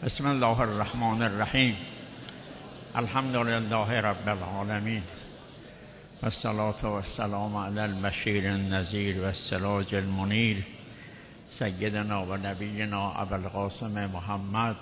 بسم الله الرحمن الرحیم. الحمد لله رب العالمین و الصلاة و السلام علی البشیر النذیر و السراج المنیر سیدنا و نبینا ابوالقاسم محمد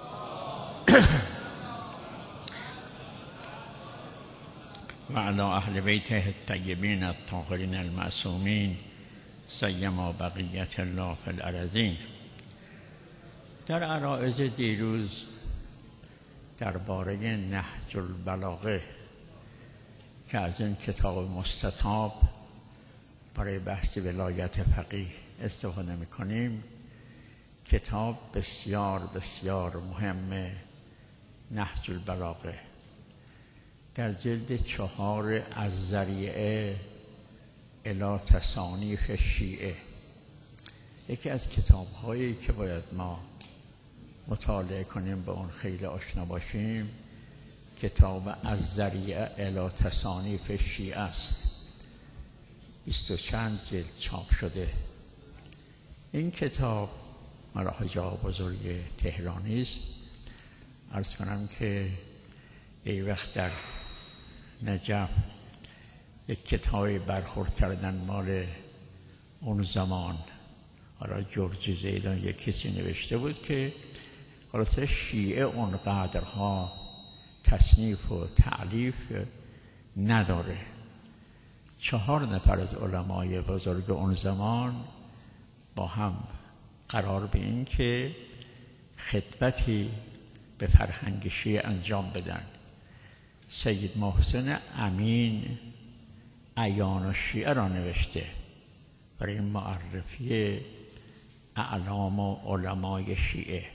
و علی اهل بیته الطیبین الطاهرین المعصومین سیما بقیت الله فی الارضین. در عرایض دیروز درباره نهج البلاغه که از این کتاب مستطاب برای بحث ولایت فقیه استفاده می‌کنیم، کتاب بسیار بسیار مهم نهج البلاغه در جلد 4 از ذریعه الی تصانیف شیعه، یکی از کتاب‌هایی که باید ما مطالعه کنیم، به اون خیلی آشنا باشیم. کتاب از ذریعه الی تصانیف شیعه است، 20 و چند جلد چاپ شده. این کتاب مال حاجی آقا بزرگ تهرانی است. عرض کنم که یه وقت در نجف یک کتابی برخورد کردن مال اون زمان، حالا جورجی زیدان یک کسی نوشته بود که خلاصه شیعه اونقدرها تصنیف و تألیف نداره. 4 نفر از علمای بزرگ اون زمان با هم قرار به این که خدمتی به فرهنگ شیعه انجام بدن. سید محسن امین اعیان الشیعه را نوشته برای معرفی اعلام و علمای شیعه.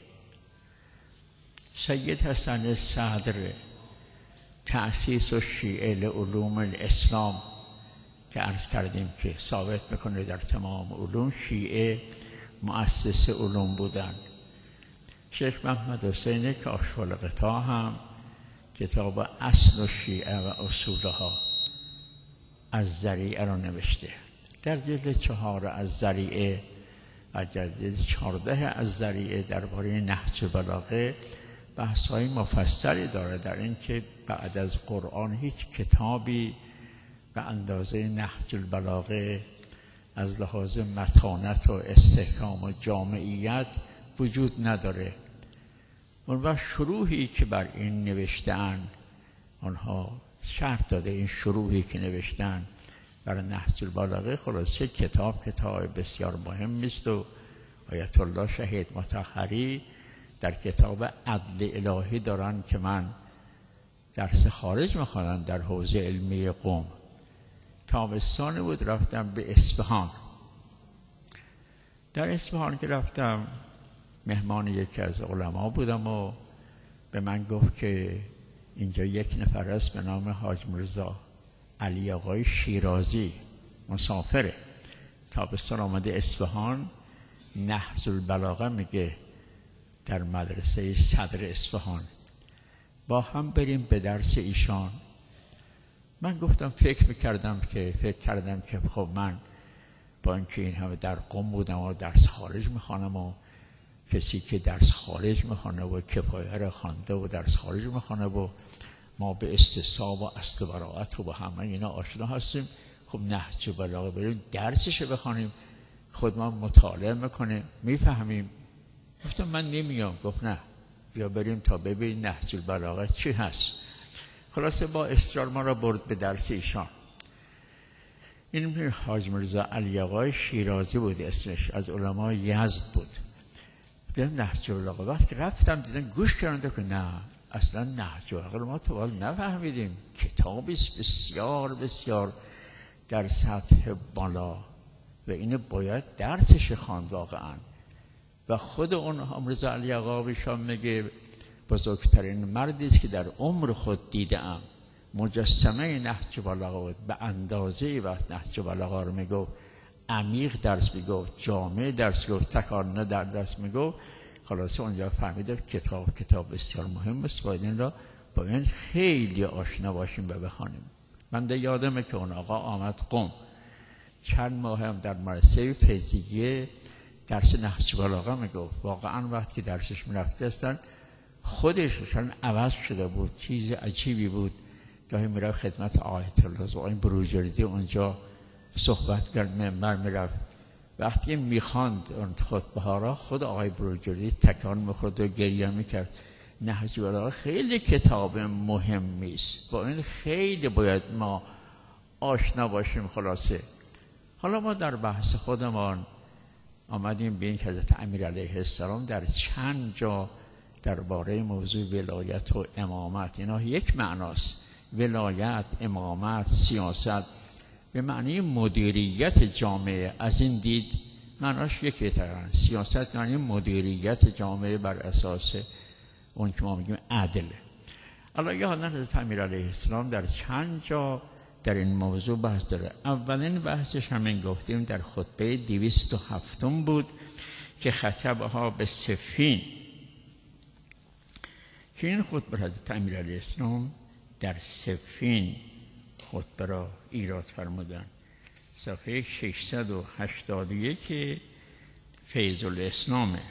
سید حسن صدر تأسیس الشیعه لعلوم الاسلام که عرض کردیم که ثابت میکنه در تمام علوم شیعه مؤسس علوم بودن. شیخ محمد حسین کاشف الغطا هم کتاب اصل الشیعه و اصولها از ذریعه را نوشته. در جلد 4 از ذریعه و جلد 14 از ذریعه درباره نهج البلاغه بحث‌های مفصلی داره، در این که بعد از قرآن هیچ کتابی به اندازه نهج البلاغه از لحاظ متانت و استحکام و جامعیت وجود نداره. اون شروحی که بر این نوشتن، آنها شرط داده این شروحی که نوشتن بر نهج البلاغه خلاصه کتاب بسیار مهم است و آیت الله شهید مطهری در کتاب عدل الهی دارن که من درس خارج میخوانم در حوزه علمی قم. تابستان بود رفتم به اصفهان. در اصفهان که رفتم مهمان یکی از علما بودم و به من گفت که اینجا یک نفر است به نام حاج مرزا علی آقای شیرازی مسافره، تابستان آمده اصفهان، نهج البلاغه میگه در مدرسه صدر اصفهان، با هم بریم به درس ایشان. من گفتم فکر کردم که خب من با اینکه این همه در قم بودم و درس خارج میخوانم و کسی که درس خارج میخوانه و کفایه را خوانده و درس خارج میخوانه و ما به استصحاب و اصل و براءت و با همه اینا آشنا هستیم، خب نهج البلاغه بریم درسش بخوانیم، خود ما مطالعه میکنیم میفهمیم. گفتم من نمیام. گفت نه بیا بریم تا ببین نهج البلاغه چی هست. خلاصه با اصرار ما را برد به درس ایشان. این حاج مرزا علی آقای شیرازی بود اسمش، از علمای یزد بود. دیدم نهج البلاغه، وقتی رفتم دیدم گوش کردم که نه اصلا نهج البلاغه ما تو نفهمیدیم. کتابی بسیار بسیار در سطح بالا و اینو باید درسش خواند واقعا. و خود اون مرزا علی آقا بیشان میگه بزرگترین مردی است که در عمر خود دیدم. مجسمه نهج البلاغه بود، به اندازه وقت نهج البلاغه رو میگو عمیق درس میگو، جامع درس میگو، تکانه در درس میگو. خلاصه اونجا فهمیدم کتاب بسیار مهم است، باید این را با این خیلی آشنا باشیم و بخوانیم. من ده یادمه که اون آقا آمد قم، چند ماه هم در مدرسه فیزیک درس نهج البلاغه میگفت. واقعا وقتی که درسش میرفته هستن خودشان عوض شده بود، چیز عجیبی بود. گاهی میرفت خدمت آیت الله و این بروجردی اونجا صحبت کرد، منبر میرفت، وقتی میخواند اون خطبه ها را خود آقای بروجردی تکان میخورد و گریه میکرد. نهج البلاغه خیلی کتاب مهمی است، با این خیلی باید ما آشنا باشیم. خلاصه حالا ما در بحث خودمان آمدیم به این که حضرت امیر علیه السلام در چند جا درباره موضوع ولایت و امامت، اینا یک معناست، ولایت، امامت، سیاست به معنی مدیریت جامعه، از این دید معناش یکی تقریبا. سیاست معنی مدیریت جامعه بر اساس اون که ما میگیم عدل. حالا یادن حضرت امیر علیه السلام در چند جا در این موضوع بحث داره. اولین بحثش همین گفتیم در خطبه 207 بود که خطبها به صفین، که این خطبه حضرت امیر علیه السلام در صفین خطبه را ایراد فرمودن. صفحه 681 فیض الاسلامه.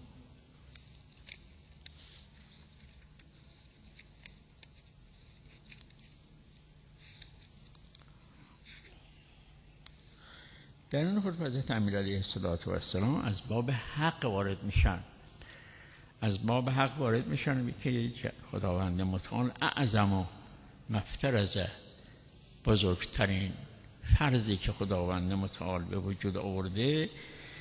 در این خطبه حضرت امیر علیه السلام از باب حق وارد میشن. از باب حق وارد میشن که خداوند متعال اعظم و مفترضه، بزرگترین فرضی که خداوند متعال به وجود آورده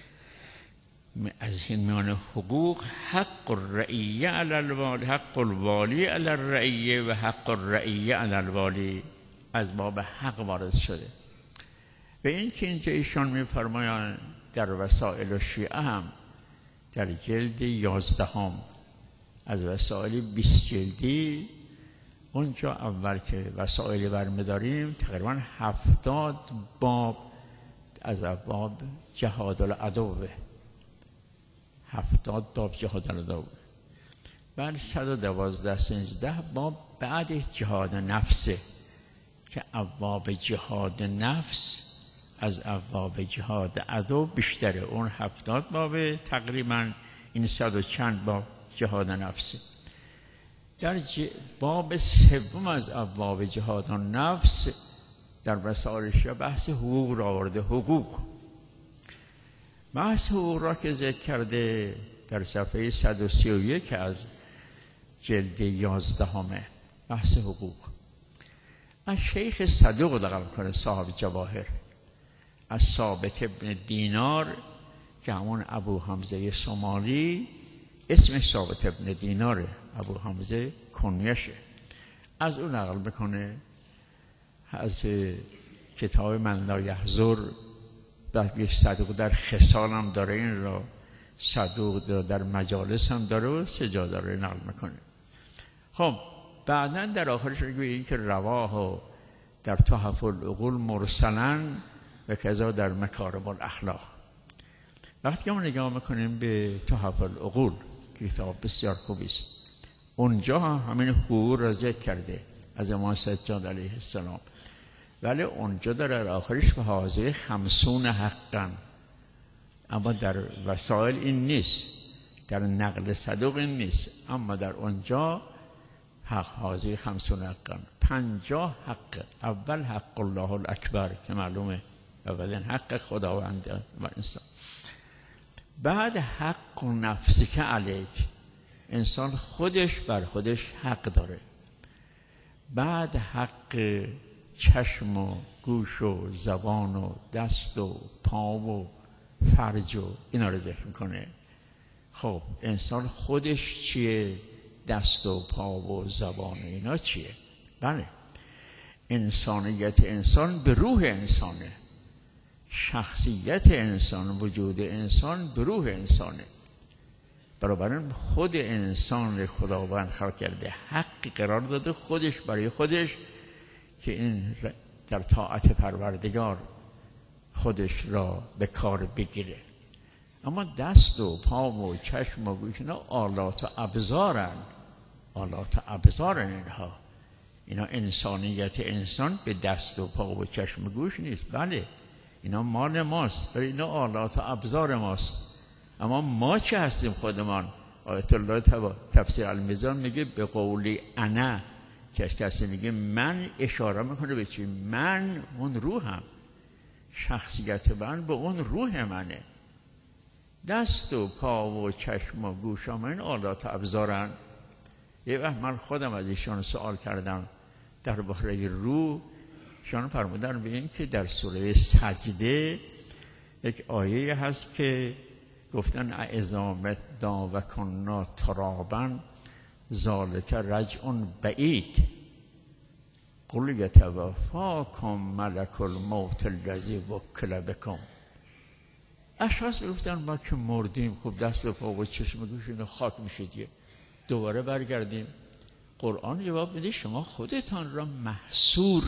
از این میان حقوق، حق الرعیه علی الوالی، حق الوالی علی الرعیه و حق الرعیه علی الوالی، از باب حق وارد شده. به این که اینجا ایشان میفرمایند در وسائل الشیعه هم در جلد 11 از وسائل 20 جلدی، اونجا اول که وسائل برمیداریم تقریبا 70 باب از باب جهاد العدو، 70 باب جهاد العدو، بعد 112 باب بعد جهاد نفسه که ابواب جهاد نفس از ابواب جهاد عدو بیشتره. اون 70 باب تقریبا، این 100 و چند باب جهاد نفسه. در باب سوم از ابواب جهاد نفس در وسائلش بحث حقوق را آورده. حقوق، بحث حقوق را که ذکر کرده در صفحه 131 از جلد 11 بحث حقوق از شیخ صدوق نقل کنه، صاحب جواهر، از ثابت ابن دینار که همون ابو حمزه صومالی اسمش ثابت ابن دیناره، ابو حمزه کنیشه، از اون نقل میکنه. از کتاب من لا یحضر بعد صدوق در خصال هم داره، این را صدوق در مجالس هم داره و 3 جا داره نقل میکنه. خب بعداً در آخرش میگه که رواه و در تحف العقول مرسلاً و کذا در مکارم الاخلاق. وقتی که ما نگاه میکنیم به تحف العقول، کتاب بسیار خوبی است، اونجا همین حقوق را ذکر کرده از امام سجاد علیه السلام، ولی اونجا در آخرش به حاضر 50 حقا، اما در وسائل این نیست، در نقل صدوق این نیست، اما در اونجا حق حاضر 50 حقا، 50 حق. اول حق الله الاکبر که معلومه اولین حق خداوند و انسان، بعد حق نفسی که علیک، انسان خودش بر خودش حق داره، بعد حق چشم و گوش و زبان و دست و پا و فرج و اینا رو ذکر میکنه. خب انسان خودش چیه؟ دست و پا و زبان اینا چیه؟ بله، انسانیت انسان به روح انسانه، شخصیت انسان، وجود انسان به روح انسانه. بنابراین خود انسان خداوند خلق کرده، حقی قرار داده خودش برای خودش که این در طاعت پروردگار خودش را به کار بگیره. اما دست و پا و چشم و گوش اینا آلات و ابزارن، آلات و ابزارن اینا انسانیت انسان به دست و پا و چشم و گوش نیست. بله اینا مال ماست، ولی اینا آلات و ابزار ماست. اما ما چه هستیم خودمان؟ آیت الله تفسیر المیزان میگه به قولی انا، که کسی میگه من، اشاره میکنه به چی؟ من اون روحم، شخصیت من به اون روح منه. دست و پا و چشم و گوش هم این آلات و ابزارن. یه وقت من خودم از ایشان سوال کردم درباره روح، ایشان فرمودن به این که در سوره سجده یک آیه هست که گفتن اذا متنا و کنا ترابا ذالک رجع بعید قل یتوفاکم ملک الموت الذی وکل بکم. اشخاص میگفتن ما که مردیم، خب دست و پا و چشم و گوش اینا خاک میشه، دوباره برگردیم. قرآن جواب میده شما خودتان را محصور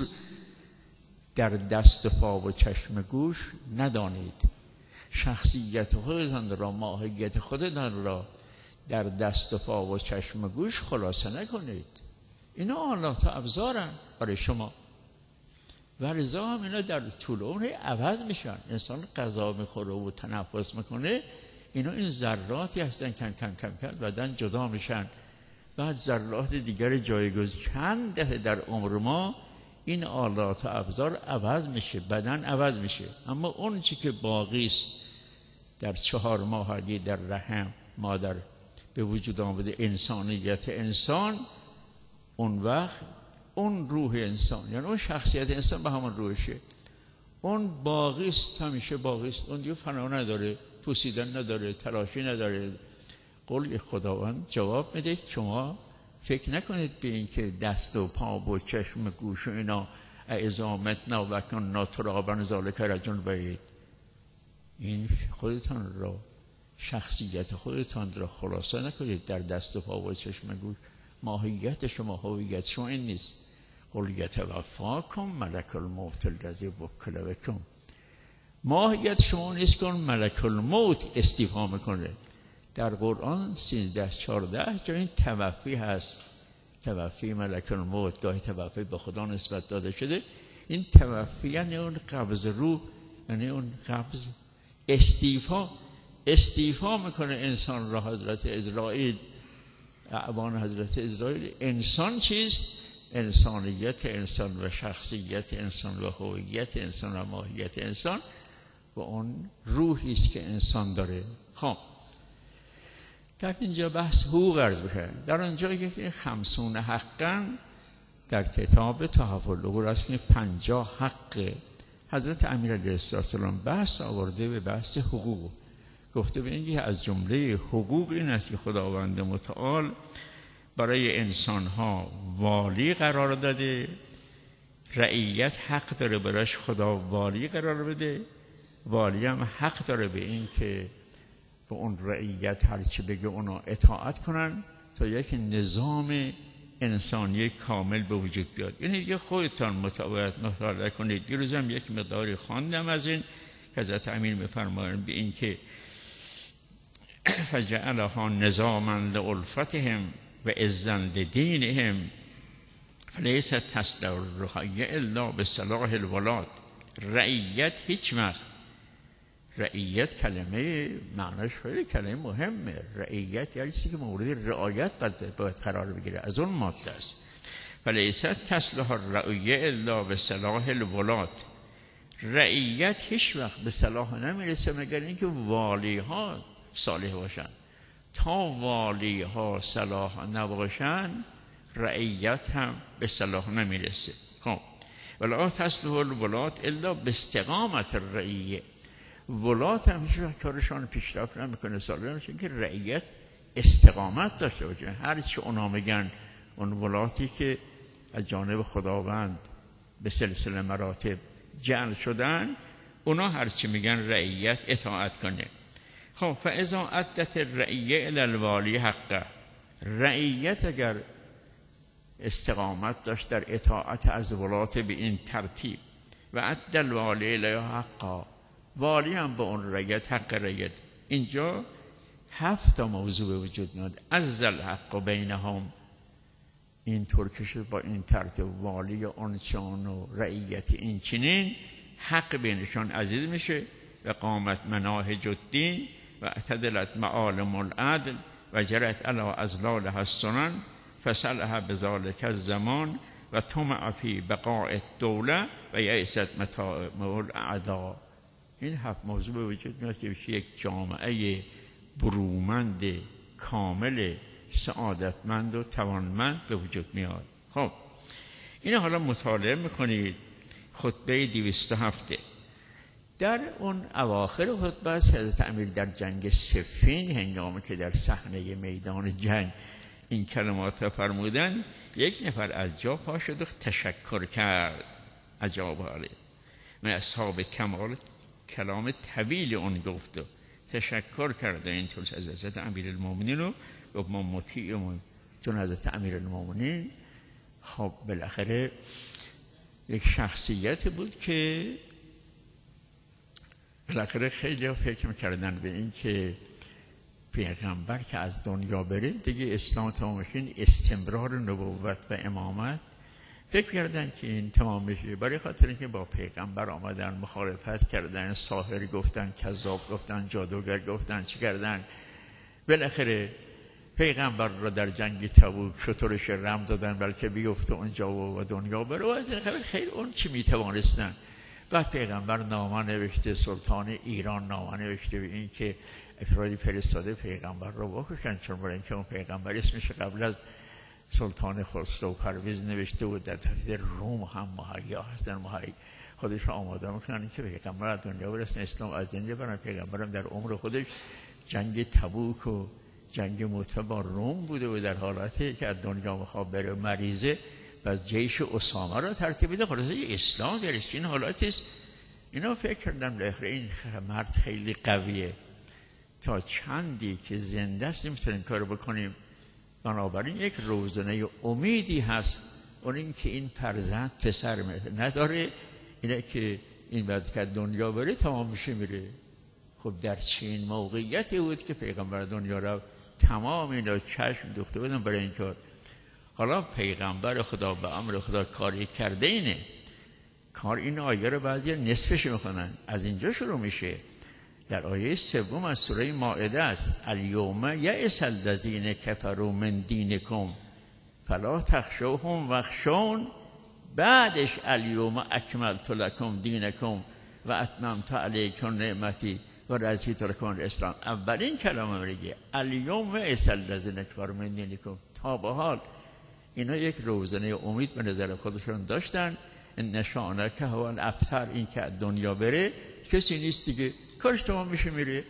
در دست و پا و چشم گوش ندانید، شخصیت خودتان را، ماهیت خودتان را در دست و پا و چشم گوش خلاصه نکنید. اینا آلات و ابزارن برای شما و رضا هم اینا در طول عمر عوض میشن. انسان غذا میخوره و تنفس میکنه، اینا این ذراتی هستن کم کم کم کم بعدن جدا میشن، بعد ذرات دیگر جایگزین. چند دفعه در عمر ما این آلات و ابزار عوض میشه، بدن عوض میشه، اما اون چی که باقی است در 4 ماهگی در رحم مادر به وجود آمده، انسانیت انسان، اون وقت اون روح انسان، یعنی اون شخصیت انسان به همون روحشه، اون باقی است، همیشه باقی است، اون دیگه فنا نداره، پوسیدن نداره، تلاشی نداره. قول خداوند جواب میده شما فکر نکنید به این که دست و پا و چشم گوش و اینا اذا متنا و کنا ترابا ذالک رجع بعید، این خودتان را، شخصیت خودتان را خلاصه نکنید در دست و پا و چشم گوش. ماهیت شما، هویت شما این نیست. قل یتوفاکم ملک الموت الذی وکل بکم. ماهیت شما نیست که اون ملک الموت استیفا میکنه. در قرآن 13-14 جا این توفی هست، توفی ملک الموت، گاهی توفی به خدا نسبت داده شده. این توفی یعنی اون قبض روح، یعنی اون قبض استیفا میکنه انسان را. حضرت اسرائیل، اعوان حضرت اسرائیل، انسان چیست؟ انسانیت انسان و شخصیت انسان و هویت انسان و ماهیت انسان و اون روحی است که انسان داره. خب در اینجا بحث حقوق عرض بشه. در آنجا یک 50 حقا در کتاب تحف العقول است که 50 حق حضرت امیر علیه السلام بحث آورده به بحث حقوق. گفته به اینکه از جمله حقوق این است که خداوند متعال برای انسانها والی قرار داده، رعیت حق داره برایش خدا والی قرار بده، والی هم حق داره به این که به اون رعیت هرچی بگه اونا اطاعت کنن تا یک نظام انسانی کامل به وجود بیاد. یعنی یه خودتان مطالعه کنید. دیروز هم یک مقداری خواندم از این که حضرت امیر می‌فرمایند به این که فجعلها نظاما لألفتهم و عزا لدینهم فلیس تصلح الرعیة الا بصلاح الولاد. رعیت هیچ وقت، رعیت کلمه معناش خیلی کلمه مهمه. رعیت یعنی چیزی که مورد رعایت باید قرار بگیره، از اون ماده است. فلیس تصلح الرعیة الا بصلاح الولاد. رعیت هیچ وقت به صلاح نمیرسه مگر اینکه والی ها صالح باشن. تا والی ها صلاح نباشن رعیت هم به صلاح نمیرسه. خب ولا تصلح الولاد الا باستقامت الرعیه. ولات هم هیچ وقت کارشان پیشرفت نمیکنه، صالح نمیشه که رعیت استقامت داشته باشه. هر چی اونا میگن، اون ولاتی که از جانب خداوند به سلسله مراتب جعل شدن، اونا هر چی میگن رعیت اطاعت کنه. خب فاذا عدت الرعیه الی الوالی حقه. رعیت اگر استقامت داشت در اطاعت از ولات به این ترتیب و عد الوالی الی حقه، والی هم به اون رعیت حق رعیت. اینجا 7 موضوع به وجود میاد. عز الحق بینهم، این طور که شد با این ترتیب والی آنچان و رعیت این چنین، حق بینشان عزیز میشه و قامت مناهج الدین و اعتدلت معالم العدل و جرت علی ازلالها السنن فسلها بذلک الزمان و طمع فی بقاء الدوله و یئست متاعب الاعداء. این 7 موضوع به وجود میاد که یک جامعه برومند کامل سعادتمند و توانمند به وجود میاد. خب این حالا مطالعه میکنید خطبه 207. در اون اواخر خطبه است حضرت امیر در جنگ صفین هنگامی که در صحنه میدان جنگ این کلمات فرمودن، یک نفر از جا پا شد و تشکر کرد. عجاب حاله من اصحاب کمال کلام طویل اون گفت و تشکر کرده اینطور از حضرت امیرالمومنین رو گفت ما مطیعمون. چون حضرت امیرالمومنین خب بالاخره یک شخصیت بود که بالاخره خیلی ها فکر میکردن به این که پیغمبر که از دنیا بره دیگه اسلام تمام میشه، استمرار نبوت و امامت فکر کردن که این تمام میشه. برای خاطر اینکه با پیغمبر آمدن، مخالفت کردن، ساحر گفتن، کذاب گفتن، جادوگر گفتن، چی کردن. بالاخره پیغمبر را در جنگ تبوک شترش رم دادن بلکه بیفته اونجا و دنیا بره و از این خیلی اون چی میتوانستن. بعد پیغمبر نامه نوشته، سلطان ایران نامه نوشته به این که افرادی فرستاده پیغمبر را بکشن، چون برای اینکه اون پیغمبر اسمش قبل از سلطان خسرو پرویز نوشته بود در تحت روم هم مهیا هستن، خودش را آماده میکنن که پیغمبر از دنیا برسن، اسلام از دنیا برن. پیغمبرم در عمر خودش جنگ تبوک و جنگ موته با روم بوده و در حالتی که از دنیا میخواد بره مریضه و از جیش اسامه را ترتیب بده. خلاصه اسلام درش این حالاتی است. اینا فکر کردم بالاخره این مرد خیلی قویه، تا چندی که زنده است نمیتونیم کار بکنیم. بنابراین یک روزنه امیدی هست، اون این که این فرزند پسر نداره، اینه که این بعد که دنیا بره تمام میشه میره. خب در چین موقعیتی بود که پیغمبر دنیا را تمام اینا چشم دوخته بودن برای این کار. حالا پیغمبر خدا به امر خدا کاری کرده اینه کار. این آیه رو بعضی نصفش میخونن. از اینجا شروع میشه در آیه 3 از سوره مائده است. الیوم یئس الذین کفروا من دینکم فلا تخشوهم واخشون. بعدش الیوم اکملت لکم دینکم و اتممت علیکم نعمتی و رضیت لکم الاسلام. اولین کلمه میگه الیوم یئس الذین کفروا من دینکم. تا به حال اینا یک روزنه امید به نظر خودشون داشتن. ان نشانک هو الابتر، این که دنیا بره کسی نیست دیگه، کارش تمام میشه میره.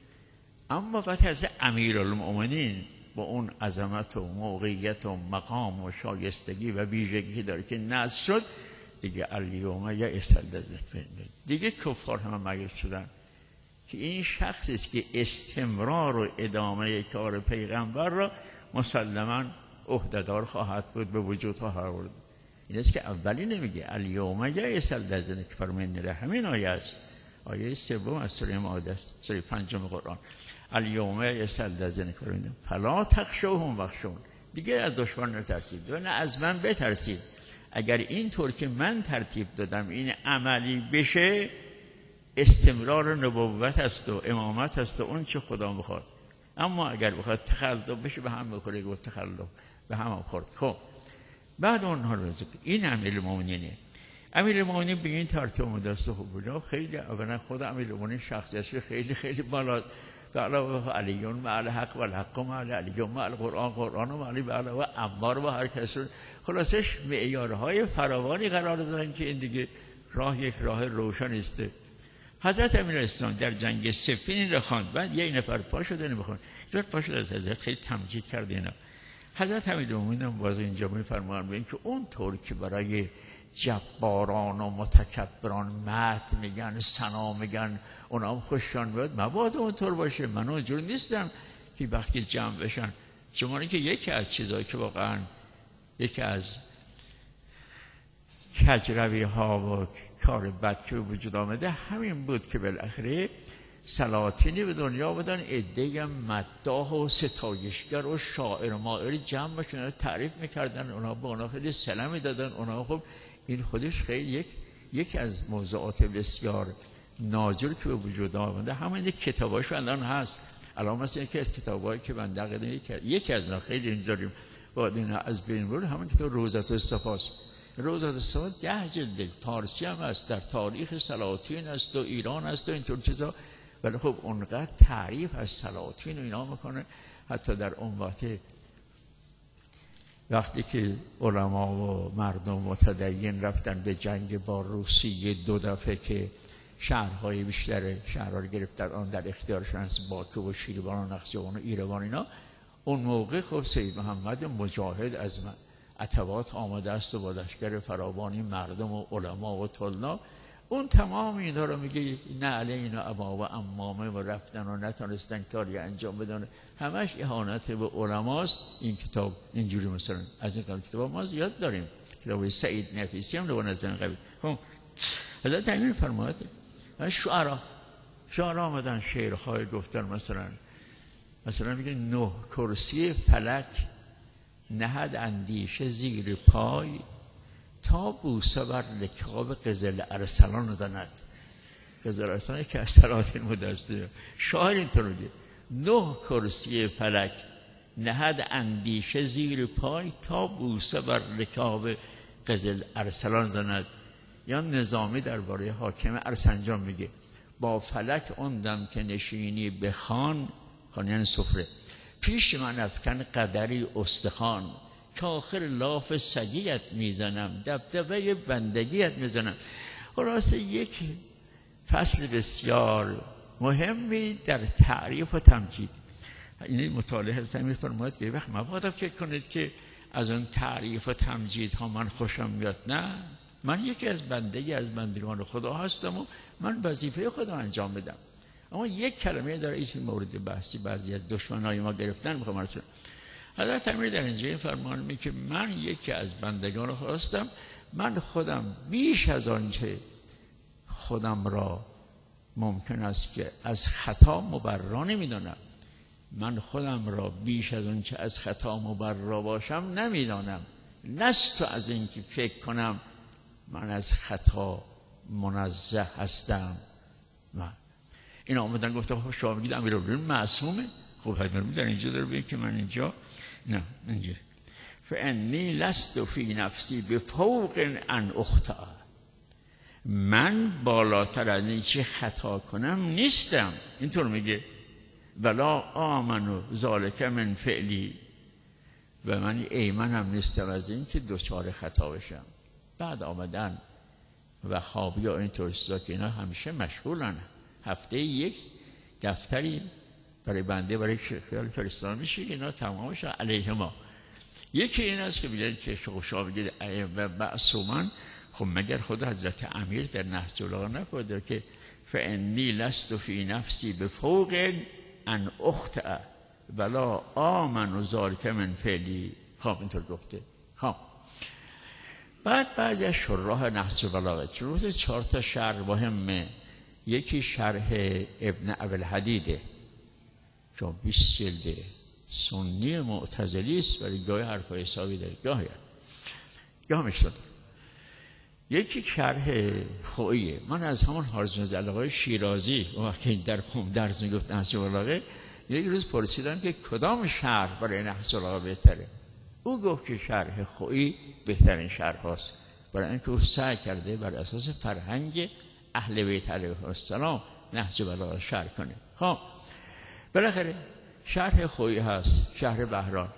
اما وقتی از امیرالمومنین با اون عظمت و موقعیت و مقام و شایستگی و ویژگی داره که نزد شد دیگه، الیوم یئس الذین دیگه کفار هم مگس شدن که این شخصی است که استمرار و ادامه کار پیغمبر را مسلماً عهده‌دار خواهد بود، به وجود خواهد آورد. این است که اولی نمیگه الیوم یئس الذین کفروا من دینکم. همین آیه است، آیه 3 از سوره مائده است، سوره 5 قرآن. الیوم یئس الذین کفروا من دینکم فلا تخشوهم واخشون. دیگه از دشمن نترسید و نه از من بترسید. اگر این طور که من ترتیب دادم این عملی بشه، استمرار نبوت است و امامت است و اون چه خدا میخواد. اما اگر بخواد تخلف بشه به هم بخوره، گفت تخلف به هم خورد. خب بعد اونها رو این امیرالمومنینه. امیرالمومنین به این ترتیب اومده است. خب خیلی اولا خود امیرالمومنین شخصیتش خیلی خیلی بالا، به علاوه علیون مع الحق و الحق مع علیون مع القرآن، قرآن و علی به علاوه عمار و هر کس. خلاصش معیارهای فراوانی قرار دادن که این دیگه راه یک راه روشن است. حضرت امیرالاسلام در جنگ صفین را خواند. بعد یک نفر پا شده نمیخوان زور پا شده از حضرت خیلی تمجید کرد اینا. حضرت امیرالمومنین باز اینجا میفرمایند ببین که اون طور که برای جباران و متکبران مدح میگن، ثنا میگن، اونا هم خوششان میاد، مبادا اونطور باشه. من اونجور نیستم که وقتی جمع بشن. شما که یکی از چیزایی که واقعا یکی از کجروی ها و کار بد که وجود آمده همین بود که بالاخره سلاطینی به دنیا بودن، عده‌ای مداح و ستایشگر و شاعر و مائر جمع بشن تعریف میکردن، اونا به اونا خیلی سلام دادن. اونا خب این خودش خیلی یکی از موضوعات بسیار ناجور که به وجود آمده. همین کتاباش الان هست. الان مثلا یکی از کتابایی که من دقیقاً یکی از اینا خیلی اینجوریم بعد اینا از بین برد، همون کتاب روضة الصفا. روضة الصفا 10 جلد، فارسی هم هست، در تاریخ سلاطین است و ایران است و اینطور چیزا. ولی خب اونقدر تعریف از سلاطین و اینا میکنه. حتی در اون وقتی که علما و مردم متدین رفتن به جنگ با روسیه 2 دفعه که شهرهای بیشتر شهرها رو گرفتن، آن در اختیارشون هست، باکو و شیروان و نخجوان و ایروان اینا. اون موقع خب سید محمد مجاهد از عتبات آمده است و با لشکر فراوانی مردم و علما و طلاب، اون تمام اینا رو میگه نه علینا ابا و عمامه و رفتن و نتونستن کاری انجام بدن، همش اهانت به علماست. این کتاب اینجوری مثلا از این کتاب ما زیاد داریم، کتاب سعید نفیسی هم رو نزدن قبیل. خب حضرت تعیین فرماید شعرا آمدن شعرهای گفتن، مثلا میگه 9 کرسی فلک نهد اندیشه زیر پای، تا بوسه بر رکاب قزل ارسلان زند. قزل ارسلان که از سلاطین مدسته، شاعر اینطور میگه 9 کرسی فلک نهد اندیشه زیر پای، تا بوسه بر رکاب قزل ارسلان زند. یا نظامی درباره حاکم ارسنجان میگه با فلک اون دم که نشینی به خان یعنی سفره، پیش من افکن قدری استخوان، که آخر لاف سگیت میزنم، دبدبه بندگیت میزنم. خلاصه یک فصل بسیار مهمی در تعریف و تمجید. این مطالعه هستم میفرماید که وقت مبادا فکر کنید که از اون تعریف و تمجید ها من خوشم میاد. نه، من یکی از بندگان خدا هستم و من وظیفه خدا انجام بدم. اما یک کلمه داره این مورد بحثی بعضی از دشمنای ما گرفتن میخوام ارسل. حضرت امیر در اینجا این فرمان می که من یکی از بندگان خدا هستم. من خودم بیش از آنچه خودم را ممکن است که از خطا مبرا نمیدانم، من خودم را بیش از آنچه از خطا مبرا باشم نمیدانم. لست از اینکه فکر کنم من از خطا منزه هستم. این آمدن گفتم خب شما میگید امیرالمومنین معصومه. خب امیرالمومنین در اینجا داره بگه که من اینجا نه اینجا فانی لست فی نفسی بفوق ان اخطأ، من بالاتر از اینکه خطا کنم نیستم. اینطور میگه ولا آمنو ذالک من فعلی، و من ایمنم نیستم از اینکه دچار خطا بشم. بعد آمدن و خوابی ها اینطور چیزا که اینا همیشه مشغولن، هفته یک دفتری برای بنده برای خیال فرستان میشه که اینا تمامش علیه ما. یکی این است که میگن که شاه بگید و معصومن. خب مگر خدا حضرت امیر در نهج البلاغه نفرموده که فانی لست فی نفسی بفوق ان اخطأ ولا آمن ذالک من فعلی. خب اینطور گفته. خب بعد بعضی از شراح نهج البلاغه چون 4 تا شرح مهمه. یکی شرح ابن ابوالحدیده چون 20 جلده، سنی معتزلی است ولی گاهی حرفای حسابی داره، گاه میشد. یکی شرح خوییه. من از همون حارث بن زلیقه شیرازی وقتی در قم درس میگفت نهج البلاغه، یک روز پرسیدم که کدام شرح برای نهج البلاغه بهتره. او گفت که شرح خویی بهترین شرح هاست، برای اینکه او سعی کرده بر اساس فرهنگ اهل بیت علیهم السلام نهج البلاغه شرح کنه. خب بالاخره شرح خویی هست، شرح بهران.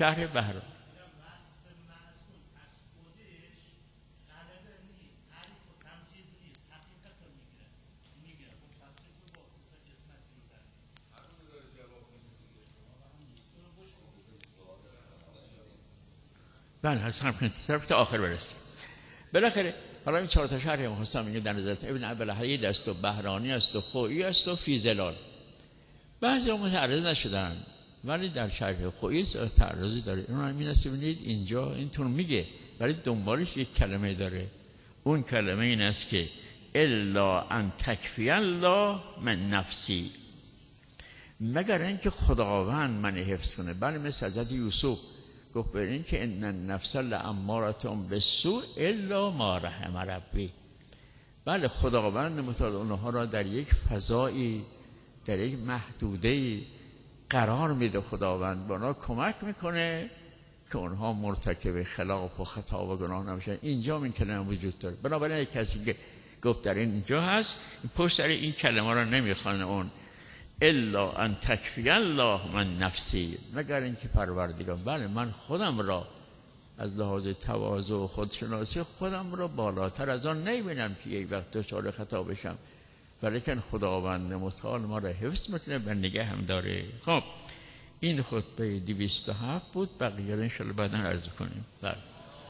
بله هستم طرف تا آخر برسیم. بالاخره حالا این 4 تا شرح ما هستم میگه در نظرت ابن ابوالحدید است و بهرانی است و خویی است و فی ظلال. بعضی هم متعرض نشدن ولی در شرح خویی تعرضی داره. اون همین است ببینید اینجا اینطور میگه ولی دنبالش یک کلمه داره. اون کلمه این است که الا ان تکفی الله من نفسی، مگر اینکه خداوند من حفظ کنه. بله مثل حضرت یوسف گفت برین که ان النفس لاماره بالسوء الا ما رحم ربی. بله خداوند متعال اونها را در یک فضایی، در یک محدوده‌ای قرار میده خداوند، به اونها کمک میکنه که اونها مرتکب خلاف و خطا و گناه نمیشن. اینجا این کلمه وجود داره. بنابراین کسی که گفت در اینجا هست، پشت سر این کلمه را نمیخوانه اون الا ان تکفی الله من نفسی، مگر اینکه پروردگار بله من خودم را از لحاظ تواضع و خودشناسی خودم را بالاتر از آن نمیبینم که یک وقت دچار خطا بشم، ولیکن خداوند متعال ما را حفظ میکنه و نگه هم داره. خب این خطبه 207 بود، بقیه رو انشاءالله بعدا عرض کنیم. بله.